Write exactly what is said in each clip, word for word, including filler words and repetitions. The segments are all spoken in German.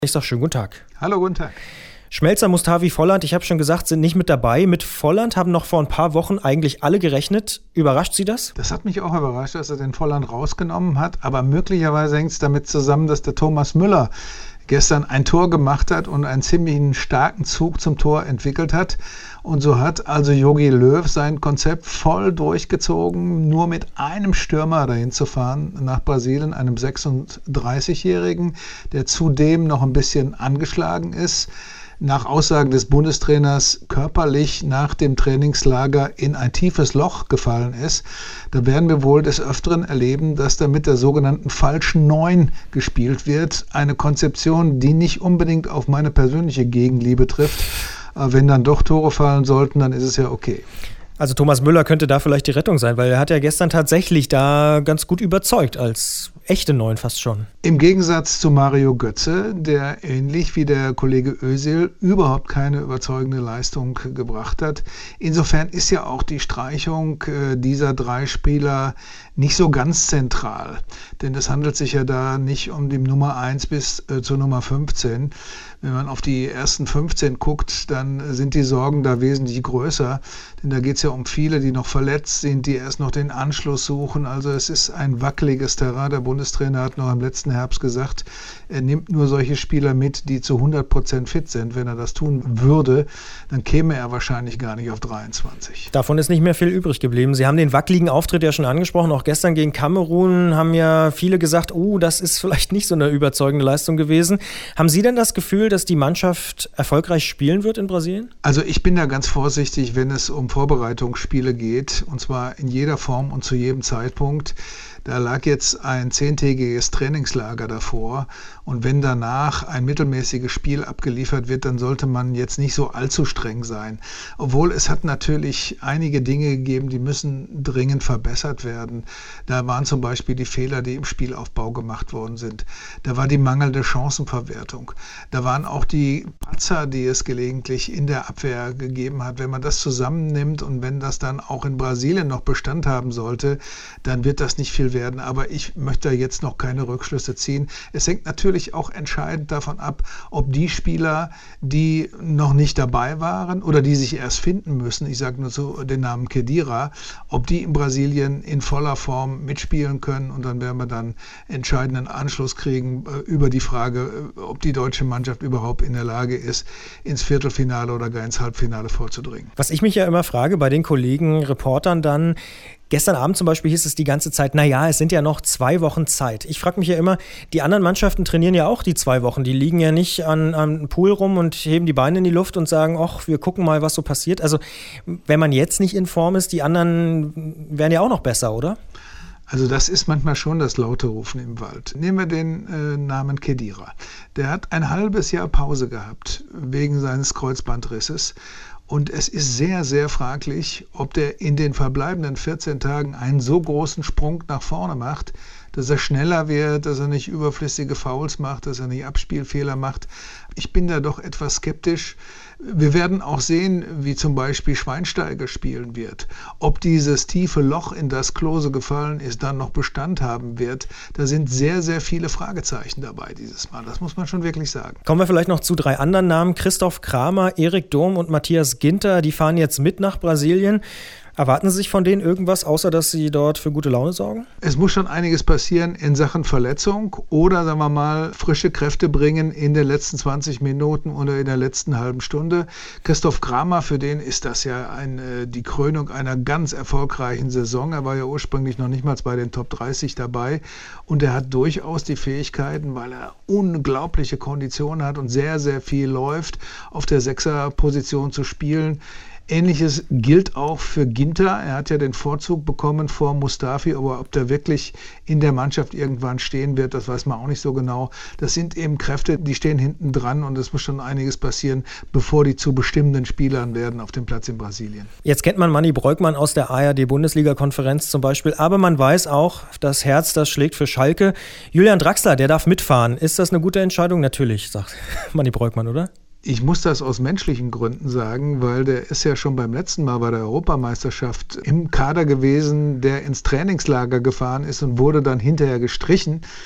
Ich sage schönen guten Tag. Hallo, guten Tag. Schmelzer, Mustafi, Volland, ich habe schon gesagt, sind nicht mit dabei. Mit Volland haben noch vor ein paar Wochen eigentlich alle gerechnet. Überrascht Sie das? Das hat mich auch überrascht, dass er den Volland rausgenommen hat. Aber möglicherweise hängt es damit zusammen, dass der Thomas Müller gestern ein Tor gemacht hat und einen ziemlich starken Zug zum Tor entwickelt hat. Und so hat also Jogi Löw sein Konzept voll durchgezogen, nur mit einem Stürmer dahin zu fahren nach Brasilien, einem sechsunddreißigjährigen, der zudem noch ein bisschen angeschlagen ist. Nach Aussagen des Bundestrainers körperlich nach dem Trainingslager in ein tiefes Loch gefallen ist. Da werden wir wohl des Öfteren erleben, dass da mit der sogenannten falschen Neun gespielt wird. Eine Konzeption, die nicht unbedingt auf meine persönliche Gegenliebe trifft. Aber wenn dann doch Tore fallen sollten, dann ist es ja okay. Also Thomas Müller könnte da vielleicht die Rettung sein, weil er hat ja gestern tatsächlich da ganz gut überzeugt, als echte Neun fast schon. Im Gegensatz zu Mario Götze, der ähnlich wie der Kollege Özil überhaupt keine überzeugende Leistung gebracht hat. Insofern ist ja auch die Streichung dieser drei Spieler nicht so ganz zentral, denn es handelt sich ja da nicht um die Nummer eins bis äh, zur Nummer fünfzehn. Wenn man auf die ersten fünfzehn guckt, dann sind die Sorgen da wesentlich größer, denn da geht es ja um viele, die noch verletzt sind, die erst noch den Anschluss suchen. Also es ist ein wackeliges Terrain. Der Bundestrainer hat noch im letzten Herbst gesagt, er nimmt nur solche Spieler mit, die zu hundert Prozent fit sind. Wenn er das tun würde, dann käme er wahrscheinlich gar nicht auf dreiundzwanzig. Davon ist nicht mehr viel übrig geblieben. Sie haben den wackeligen Auftritt ja schon angesprochen. Auch gestern gegen Kamerun haben ja viele gesagt, oh, das ist vielleicht nicht so eine überzeugende Leistung gewesen. Haben Sie denn das Gefühl, dass die Mannschaft erfolgreich spielen wird in Brasilien? Also ich bin da ganz vorsichtig, wenn es um Vorbereitungsspiele geht, und zwar in jeder Form und zu jedem Zeitpunkt. Da lag jetzt ein zehntägiges Trainingslager davor, und wenn danach ein mittelmäßiges Spiel abgeliefert wird, dann sollte man jetzt nicht so allzu streng sein. Obwohl es hat natürlich einige Dinge gegeben, die müssen dringend verbessert werden. Da waren zum Beispiel die Fehler, die im Spielaufbau gemacht worden sind. Da war die mangelnde Chancenverwertung. Da waren auch die Patzer, die es gelegentlich in der Abwehr gegeben hat. Wenn man das zusammennimmt und wenn das dann auch in Brasilien noch Bestand haben sollte, dann wird das nicht viel werden. Aber ich möchte da jetzt noch keine Rückschlüsse ziehen. Es hängt natürlich auch entscheidend davon ab, ob die Spieler, die noch nicht dabei waren oder die sich erst finden müssen, ich sage nur so den Namen Khedira, ob die in Brasilien in voller Form mitspielen können, und dann werden wir dann entscheidenden Anschluss kriegen äh, über die Frage, ob die deutsche Mannschaft überhaupt in der Lage ist, ins Viertelfinale oder gar ins Halbfinale vorzudringen. Was ich mich ja immer frage bei den Kollegen, Reportern dann, gestern Abend zum Beispiel hieß es die ganze Zeit, naja, es sind ja noch zwei Wochen Zeit. Ich frage mich ja immer, die anderen Mannschaften trainieren ja auch die zwei Wochen. Die liegen ja nicht an, am Pool rum und heben die Beine in die Luft und sagen, ach, wir gucken mal, was so passiert. Also wenn man jetzt nicht in Form ist, die anderen wären ja auch noch besser, oder? Also das ist manchmal schon das laute Rufen im Wald. Nehmen wir den äh, Namen Khedira. Der hat ein halbes Jahr Pause gehabt wegen seines Kreuzbandrisses. Und es ist sehr, sehr fraglich, ob der in den verbleibenden vierzehn Tagen einen so großen Sprung nach vorne macht, dass er schneller wird, dass er nicht überflüssige Fouls macht, dass er nicht Abspielfehler macht. Ich bin da doch etwas skeptisch. Wir werden auch sehen, wie zum Beispiel Schweinsteiger spielen wird. Ob dieses tiefe Loch, in das Klose gefallen ist, dann noch Bestand haben wird, da sind sehr, sehr viele Fragezeichen dabei dieses Mal. Das muss man schon wirklich sagen. Kommen wir vielleicht noch zu drei anderen Namen. Christoph Kramer, Erik Durm und Matthias Ginter, die fahren jetzt mit nach Brasilien. Erwarten Sie sich von denen irgendwas, außer dass sie dort für gute Laune sorgen? Es muss schon einiges passieren in Sachen Verletzung oder, sagen wir mal, frische Kräfte bringen in den letzten zwanzig Minuten oder in der letzten halben Stunde. Christoph Kramer, für den ist das ja ein, die Krönung einer ganz erfolgreichen Saison. Er war ja ursprünglich noch nicht mal bei den Top dreißig dabei, und er hat durchaus die Fähigkeiten, weil er unglaubliche Konditionen hat und sehr, sehr viel läuft, auf der Sechserposition zu spielen. Ähnliches gilt auch für Ginter. Er hat ja den Vorzug bekommen vor Mustafi, aber ob der wirklich in der Mannschaft irgendwann stehen wird, das weiß man auch nicht so genau. Das sind eben Kräfte, die stehen hinten dran, und es muss schon einiges passieren, bevor die zu bestimmenden Spielern werden auf dem Platz in Brasilien. Jetzt kennt man Manni Breukmann aus der A R D-Bundesliga-Konferenz zum Beispiel, aber man weiß auch, das Herz, das schlägt für Schalke. Julian Draxler, der darf mitfahren. Ist das eine gute Entscheidung? Natürlich, sagt Manni Breukmann, oder? Ich muss das aus menschlichen Gründen sagen, weil der ist ja schon beim letzten Mal bei der Europameisterschaft im Kader gewesen, der ins Trainingslager gefahren ist und wurde dann hinterher gestrichen.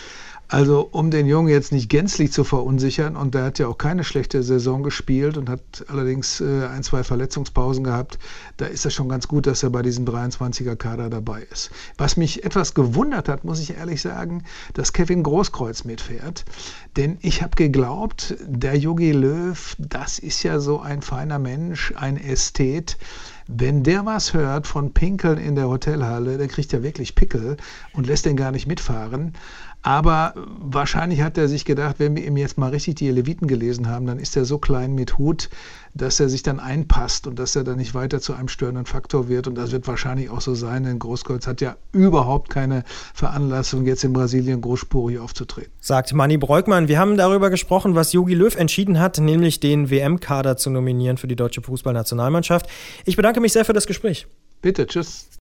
Also um den Jungen jetzt nicht gänzlich zu verunsichern, und der hat ja auch keine schlechte Saison gespielt und hat allerdings äh, ein, zwei Verletzungspausen gehabt, da ist es schon ganz gut, dass er bei diesem dreiundzwanziger-Kader dabei ist. Was mich etwas gewundert hat, muss ich ehrlich sagen, dass Kevin Großkreuz mitfährt, denn ich habe geglaubt, der Jogi Löw, das ist ja so ein feiner Mensch, ein Ästhet. Wenn der was hört von Pinkeln in der Hotelhalle, der kriegt ja wirklich Pickel und lässt den gar nicht mitfahren. Aber wahrscheinlich hat er sich gedacht, wenn wir ihm jetzt mal richtig die Leviten gelesen haben, dann ist er so klein mit Hut, dass er sich dann einpasst und dass er dann nicht weiter zu einem störenden Faktor wird. Und das wird wahrscheinlich auch so sein, denn Großkreuz hat ja überhaupt keine Veranlassung, jetzt in Brasilien großspurig aufzutreten. Sagt Manni Breukmann. Wir haben darüber gesprochen, was Jogi Löw entschieden hat, nämlich den W M-Kader zu nominieren für die deutsche Fußballnationalmannschaft. Ich bedanke mich sehr für das Gespräch. Bitte, tschüss.